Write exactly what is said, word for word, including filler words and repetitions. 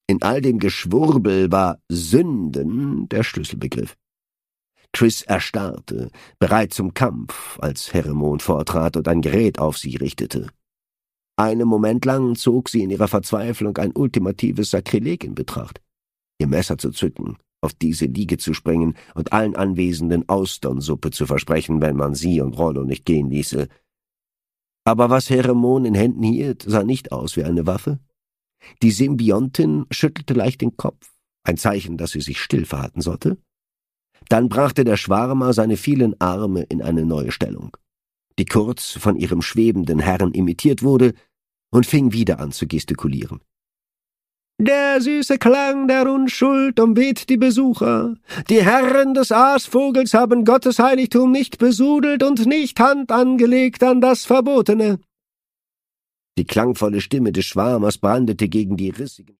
In all dem Geschwurbel war »Sünden« der Schlüsselbegriff. Triss erstarrte, bereit zum Kampf, als Heremon vortrat und ein Gerät auf sie richtete. Einen Moment lang zog sie in ihrer Verzweiflung ein ultimatives Sakrileg in Betracht, ihr Messer zu zücken, auf diese Liege zu springen und allen Anwesenden Austernsuppe zu versprechen, wenn man sie und Rollo nicht gehen ließe. Aber was Heremon in Händen hielt, sah nicht aus wie eine Waffe. Die Symbiontin schüttelte leicht den Kopf, ein Zeichen, dass sie sich still verhalten sollte. Dann brachte der Schwarmer seine vielen Arme in eine neue Stellung, die kurz von ihrem schwebenden Herrn imitiert wurde, und fing wieder an zu gestikulieren. »Der süße Klang der Unschuld umweht die Besucher. Die Herren des Aasvogels haben Gottes Heiligtum nicht besudelt und nicht Hand angelegt an das Verbotene.« Die klangvolle Stimme des Schwarmers brandete gegen die rissigen